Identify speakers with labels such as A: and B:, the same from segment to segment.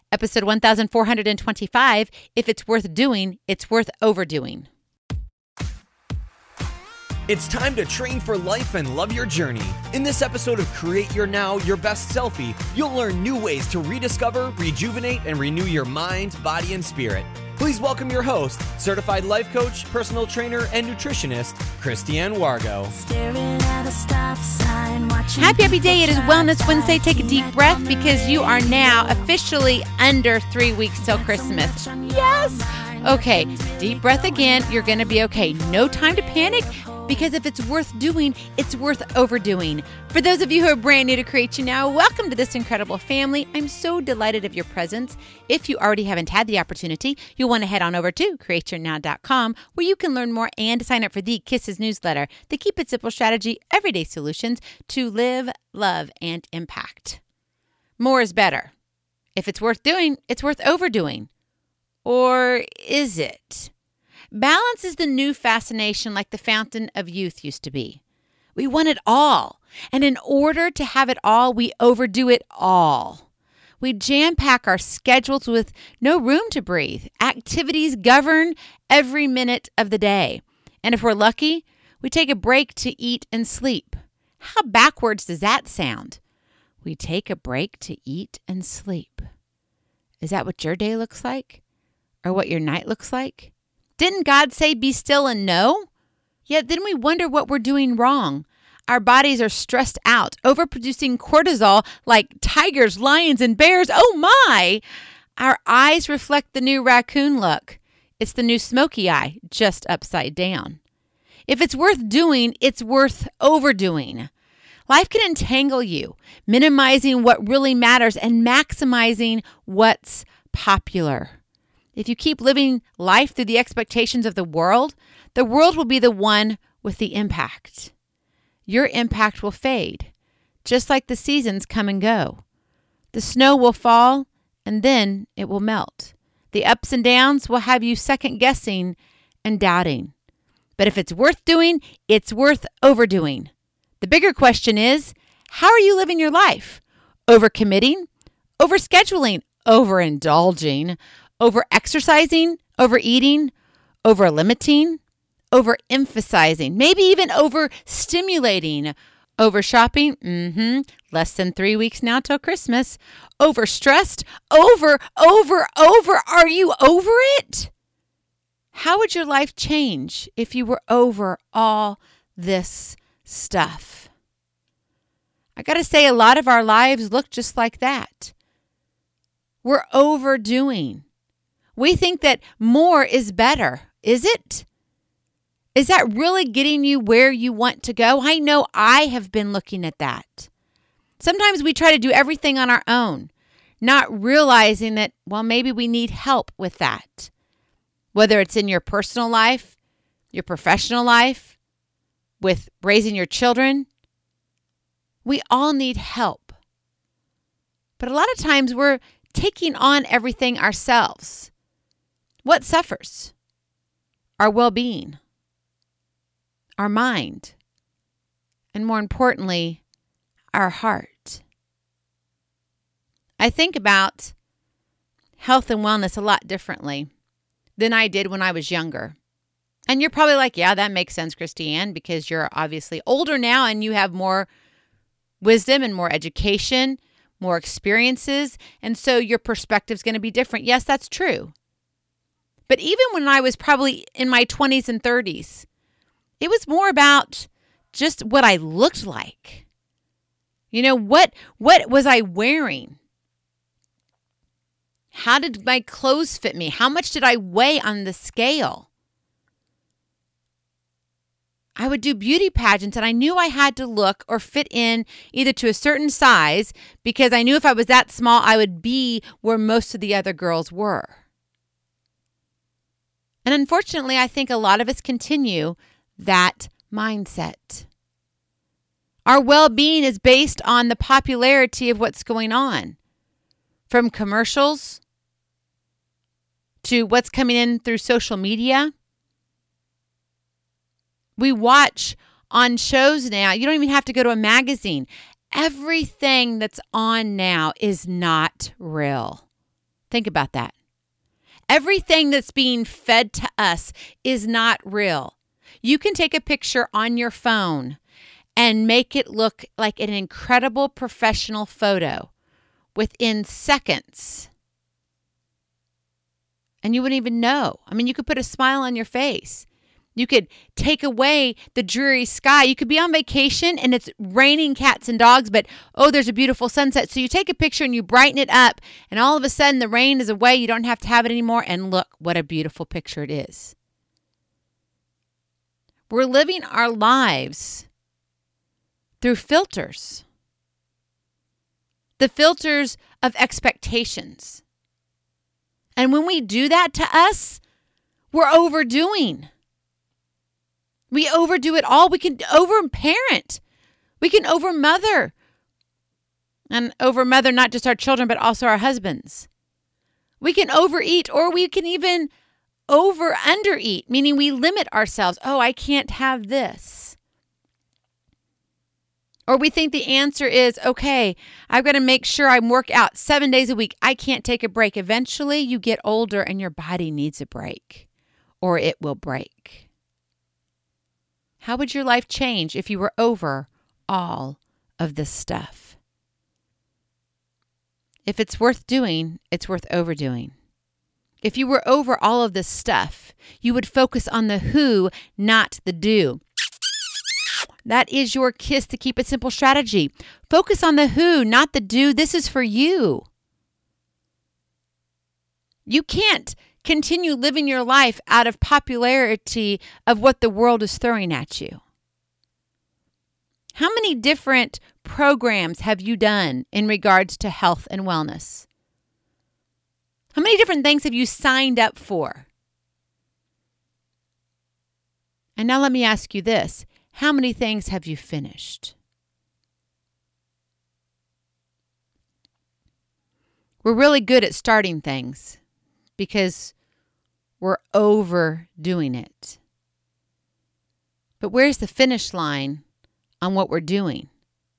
A: Episode 1425, if it's worth doing, it's worth overdoing.
B: It's time to train for life and love your journey. In this episode of Create Your Now, Your Best Selfie, you'll learn new ways to rediscover, rejuvenate, and renew your mind, body, and spirit. Please welcome your host, certified life coach, personal trainer, and nutritionist, Christiane Wargo.
A: Happy day. It is Wellness Wednesday. Take a deep breath because you are now officially under 3 weeks till Christmas. Yes. Okay, deep breath again. You're going to be okay. No time to panic because if it's worth doing, it's worth overdoing. For those of you who are brand new to Create You Now, welcome to this incredible family. I'm so delighted of your presence. If you already haven't had the opportunity, you'll want to head on over to createyournow.com where you can learn more and sign up for the Kisses newsletter, the Keep It Simple strategy, everyday solutions to live, love, and impact. More is better. If it's worth doing, it's worth overdoing. Or is it? Balance is the new fascination like the fountain of youth used to be. We want it all. And in order to have it all, we overdo it all. We jam-pack our schedules with no room to breathe. Activities govern every minute of the day. And if we're lucky, we take a break to eat and sleep. How backwards does that sound? We take a break to eat and sleep. Is that what your day looks like? Or what your night looks like? Didn't God say, be still and know? Yet then we wonder what we're doing wrong. Our bodies are stressed out, overproducing cortisol like tigers, lions, and bears. Oh my! Our eyes reflect the new raccoon look. It's the new smoky eye, just upside down. If it's worth doing, it's worth overdoing. Life can entangle you, minimizing what really matters and maximizing what's popular. If you keep living life through the expectations of the world will be the one with the impact. Your impact will fade, just like the seasons come and go. The snow will fall, and then it will melt. The ups and downs will have you second-guessing and doubting. But if it's worth doing, it's worth overdoing. The bigger question is, how are you living your life? Overcommitting, overscheduling, overindulging, over-exercising, overeating, over-limiting, over-emphasizing, maybe even over-stimulating, over-shopping, less than 3 weeks now till Christmas, over-stressed, over, are you over it? How would your life change if you were over all this stuff? I got to say, a lot of our lives look just like that. We're overdoing. We think that more is better. Is it? Is that really getting you where you want to go? I know I have been looking at that. Sometimes we try to do everything on our own, not realizing that, well, maybe we need help with that. Whether it's in your personal life, your professional life, with raising your children, we all need help. But a lot of times we're taking on everything ourselves. What suffers? Our well-being, our mind, and more importantly, our heart. I think about health and wellness a lot differently than I did when I was younger. And you're probably like, yeah, that makes sense, Christiane, because you're obviously older now and you have more wisdom and more education, more experiences, and so your perspective's going to be different. Yes, that's true. But even when I was probably in my 20s and 30s, it was more about just what I looked like. You know, what was I wearing? How did my clothes fit me? How much did I weigh on the scale? I would do beauty pageants and I knew I had to look or fit in either to a certain size because I knew if I was that small, I would be where most of the other girls were. And unfortunately, I think a lot of us continue that mindset. Our well-being is based on the popularity of what's going on. From commercials to what's coming in through social media. We watch on shows now. You don't even have to go to a magazine. Everything that's on now is not real. Think about that. Everything that's being fed to us is not real. You can take a picture on your phone and make it look like an incredible professional photo within seconds. And you wouldn't even know. I mean, you could put a smile on your face. You could take away the dreary sky. You could be on vacation and it's raining cats and dogs, but there's a beautiful sunset. So you take a picture and you brighten it up, and all of a sudden the rain is away. You don't have to have it anymore. And look what a beautiful picture it is. We're living our lives through filters. The filters of expectations. And when we do that to us, we're overdoing. We overdo it all. We can overparent. We can overmother. And overmother not just our children, but also our husbands. We can overeat, or we can even undereat, meaning we limit ourselves. I can't have this. Or we think the answer is, okay, I've got to make sure I work out 7 days a week. I can't take a break. Eventually, you get older and your body needs a break, or it will break. How would your life change if you were over all of this stuff? If it's worth doing, it's worth overdoing. If you were over all of this stuff, you would focus on the who, not the do. That is your kiss to keep it simple strategy. Focus on the who, not the do. This is for you. You can't continue living your life out of popularity of what the world is throwing at you. How many different programs have you done in regards to health and wellness? How many different things have you signed up for? And now let me ask you this. How many things have you finished? We're really good at starting things because we're overdoing it. But where's the finish line on what we're doing?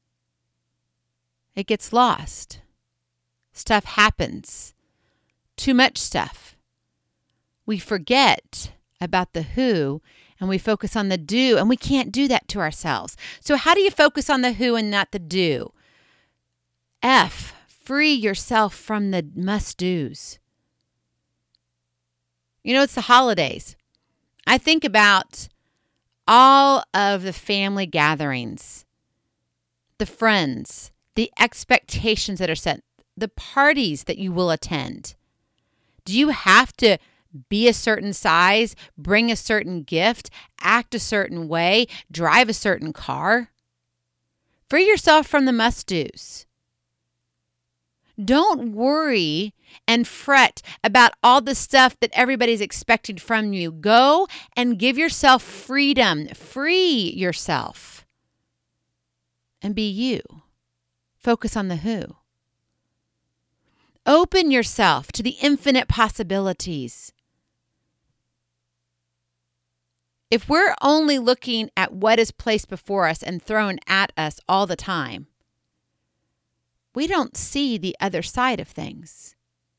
A: It gets lost. Stuff happens. Too much stuff. We forget about the who and we focus on the do, and we can't do that to ourselves. So how do you focus on the who and not the do? Free yourself from the must-dos. It's the holidays. I think about all of the family gatherings, the friends, the expectations that are set, the parties that you will attend. Do you have to be a certain size, bring a certain gift, act a certain way, drive a certain car? Free yourself from the must-dos. Don't worry and fret about all the stuff that everybody's expecting from you. Go and give yourself freedom. Free yourself. And be you. Focus on the who. Open yourself to the infinite possibilities. If we're only looking at what is placed before us and thrown at us all the time, we don't see the other side of things.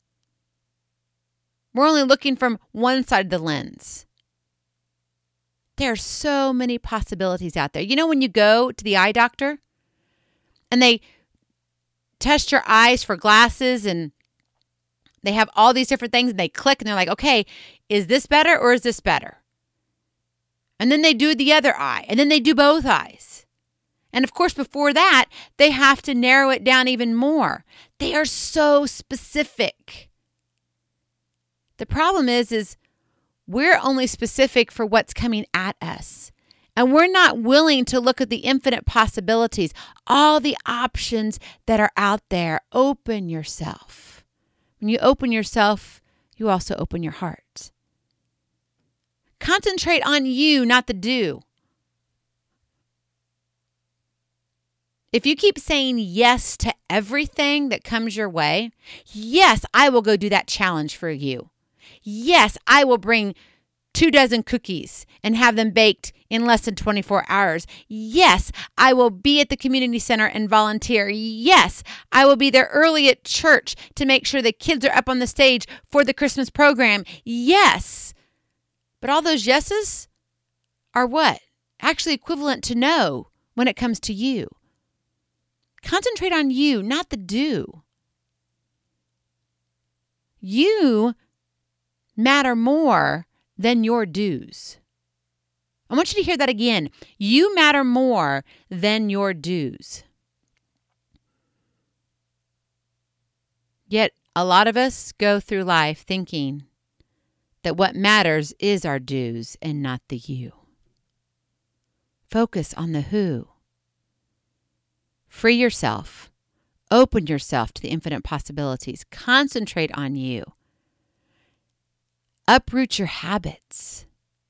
A: We're only looking from one side of the lens. There are so many possibilities out there. When you go to the eye doctor and they test your eyes for glasses and they have all these different things and they click and they're like, okay, is this better or is this better? And then they do the other eye and then they do both eyes. And of course, before that, they have to narrow it down even more. They are so specific. The problem is we're only specific for what's coming at us. And we're not willing to look at the infinite possibilities, all the options that are out there. Open yourself. When you open yourself, you also open your heart. Concentrate on you, not the do. If you keep saying yes to everything that comes your way, yes, I will go do that challenge for you. Yes, I will bring 24 cookies and have them baked in less than 24 hours. Yes, I will be at the community center and volunteer. Yes, I will be there early at church to make sure the kids are up on the stage for the Christmas program. Yes. But all those yeses are what? Actually equivalent to no when it comes to you. Concentrate on you, not the do. You matter more than your dues. I want you to hear that again. You matter more than your dues. Yet a lot of us go through life thinking that what matters is our dues and not the you. Focus on the who. Free yourself. Open yourself to the infinite possibilities. Concentrate on you. Uproot your habits.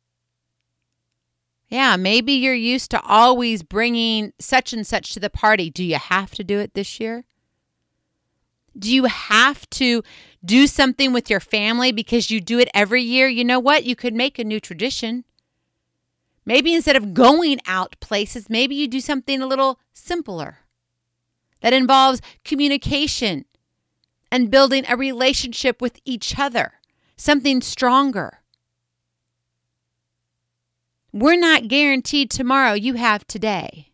A: Yeah, maybe you're used to always bringing such and such to the party. Do you have to do it this year? Do you have to do something with your family because you do it every year? You know what? You could make a new tradition. Maybe instead of going out places, maybe you do something a little simpler that involves communication and building a relationship with each other, something stronger. We're not guaranteed tomorrow. You have today.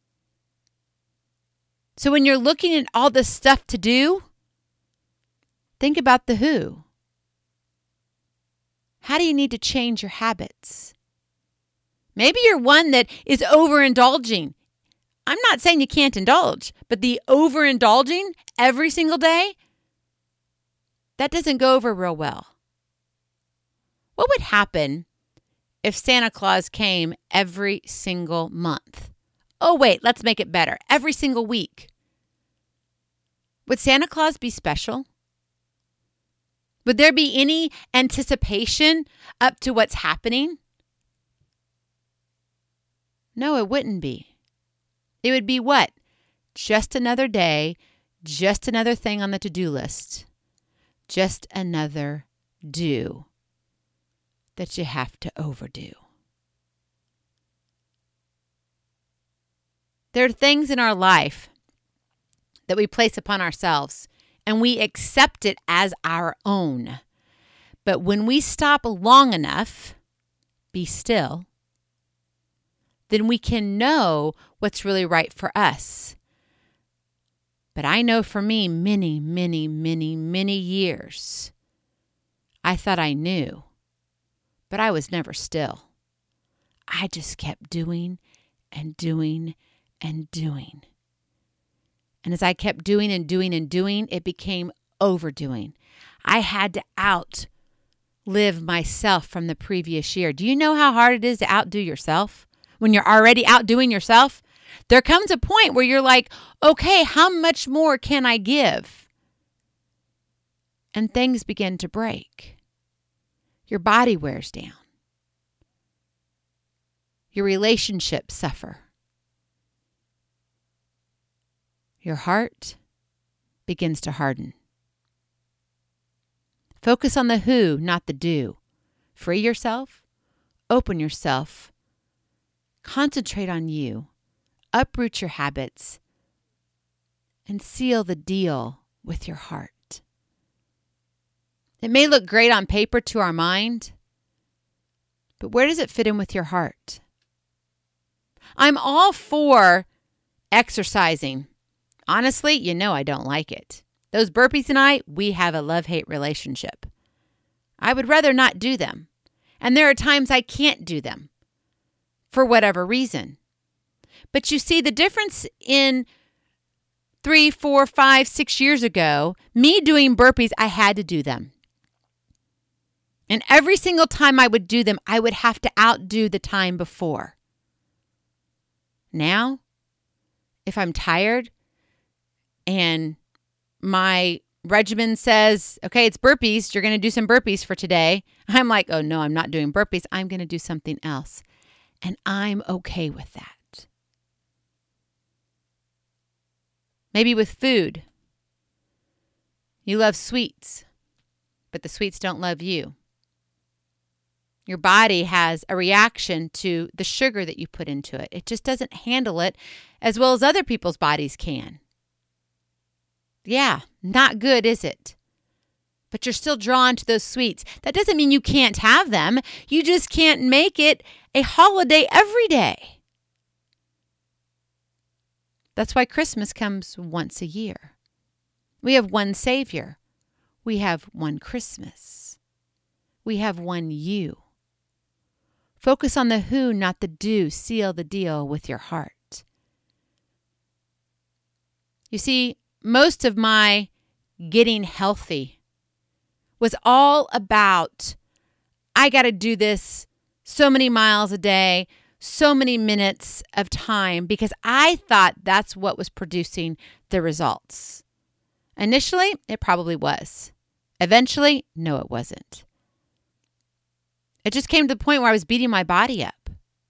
A: So when you're looking at all this stuff to do, think about the who. How do you need to change your habits? Maybe you're one that is overindulging. I'm not saying you can't indulge, but the overindulging every single day, that doesn't go over real well. What would happen if Santa Claus came every single month? Oh, wait, let's make it better. Every single week. Would Santa Claus be special? Would there be any anticipation up to what's happening? No, it wouldn't be. It would be what? Just another day, just another thing on the to-do list, just another do that you have to overdo. There are things in our life that we place upon ourselves and we accept it as our own. But when we stop long enough, be still, then we can know what's really right for us. But I know for me, many, many, many, many years, I thought I knew, but I was never still. I just kept doing and doing and doing. And as I kept doing and doing and doing, it became overdoing. I had to outlive myself from the previous year. Do you know how hard it is to outdo yourself? When you're already outdoing yourself, there comes a point where you're like, okay, how much more can I give? And things begin to break. Your body wears down. Your relationships suffer. Your heart begins to harden. Focus on the who, not the do. Free yourself. Open yourself. Concentrate on you, uproot your habits, and seal the deal with your heart. It may look great on paper to our mind, but where does it fit in with your heart? I'm all for exercising. Honestly, you know I don't like it. Those burpees and I, we have a love-hate relationship. I would rather not do them. And there are times I can't do them. For whatever reason. But you see the difference in 3, 4, 5, 6 years ago, me doing burpees, I had to do them. And every single time I would do them, I would have to outdo the time before. Now, if I'm tired and my regimen says, okay, it's burpees, you're going to do some burpees for today. I'm like, oh no, I'm not doing burpees. I'm going to do something else. And I'm okay with that. Maybe with food. You love sweets, but the sweets don't love you. Your body has a reaction to the sugar that you put into it. It just doesn't handle it as well as other people's bodies can. Yeah, not good, is it? But you're still drawn to those sweets. That doesn't mean you can't have them. You just can't make it a holiday every day. That's why Christmas comes once a year. We have one Savior. We have one Christmas. We have one you. Focus on the who, not the do. Seal the deal with your heart. You see, most of my getting healthy was all about, I got to do this so many miles a day, so many minutes of time, because I thought that's what was producing the results. Initially, it probably was. Eventually, no, it wasn't. It just came to the point where I was beating my body up.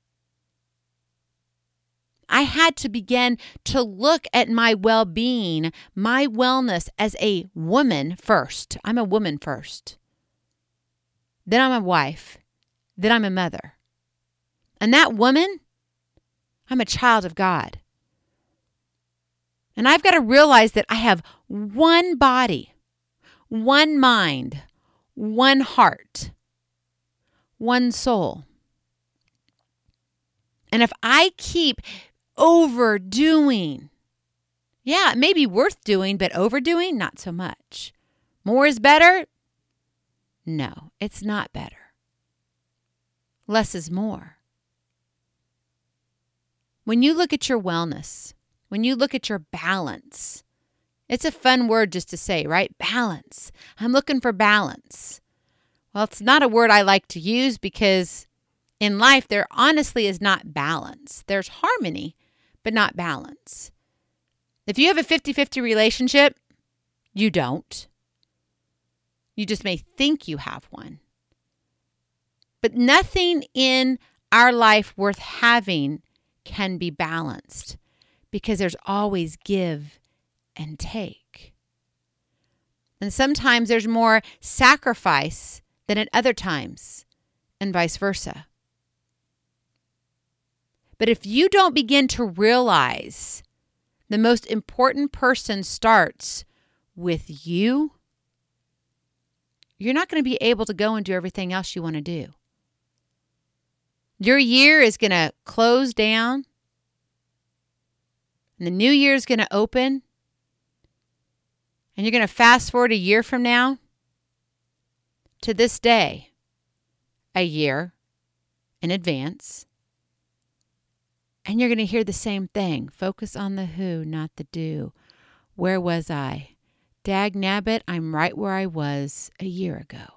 A: I had to begin to look at my well-being, my wellness as a woman first. I'm a woman first. Then I'm a wife. Then I'm a mother. And that woman, I'm a child of God. And I've got to realize that I have one body, one mind, one heart, one soul. And if I keep overdoing, yeah, it may be worth doing, but overdoing, not so much. More is better? No, it's not better. Less is more. When you look at your wellness, when you look at your balance, it's a fun word just to say, right? Balance. I'm looking for balance. Well, it's not a word I like to use because in life, there honestly is not balance. There's harmony, but not balance. If you have a 50-50 relationship, you don't. You just may think you have one. But nothing in our life worth having can be balanced because there's always give and take. And sometimes there's more sacrifice than at other times, and vice versa. But if you don't begin to realize the most important person starts with you, you're not going to be able to go and do everything else you want to do. Your year is going to close down, and the new year is going to open, and you're going to fast forward a year from now to this day, a year in advance, and you're going to hear the same thing. Focus on the who, not the do. Where was I? Dag nabbit, I'm right where I was a year ago.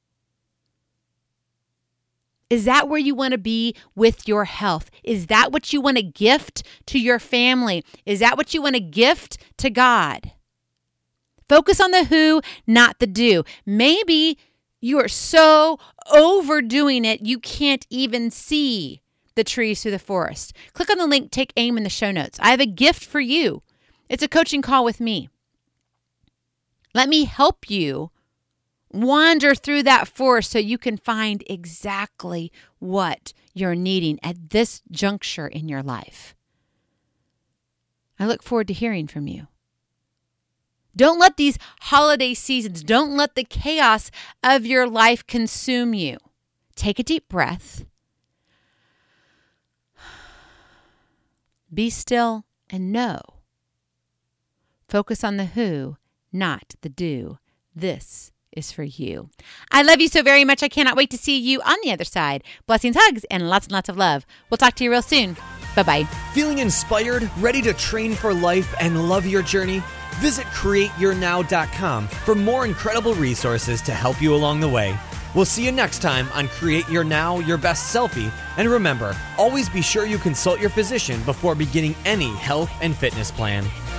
A: Is that where you want to be with your health? Is that what you want to gift to your family? Is that what you want to gift to God? Focus on the who, not the do. Maybe you are so overdoing it, you can't even see the trees through the forest. Click on the link, take aim in the show notes. I have a gift for you. It's a coaching call with me. Let me help you wander through that forest so you can find exactly what you're needing at this juncture in your life. I look forward to hearing from you. Don't let these holiday seasons, don't let the chaos of your life consume you. Take a deep breath. Be still and know. Focus on the who, not the do. This is for you. I love you so very much. I cannot wait to see you on the other side. Blessings, hugs, and lots of love. We'll talk to you real soon. Bye-bye.
B: Feeling inspired, ready to train for life and love your journey? Visit CreateYourNow.com for more incredible resources to help you along the way. We'll see you next time on Create Your Now, Your Best Selfie. And remember, always be sure you consult your physician before beginning any health and fitness plan.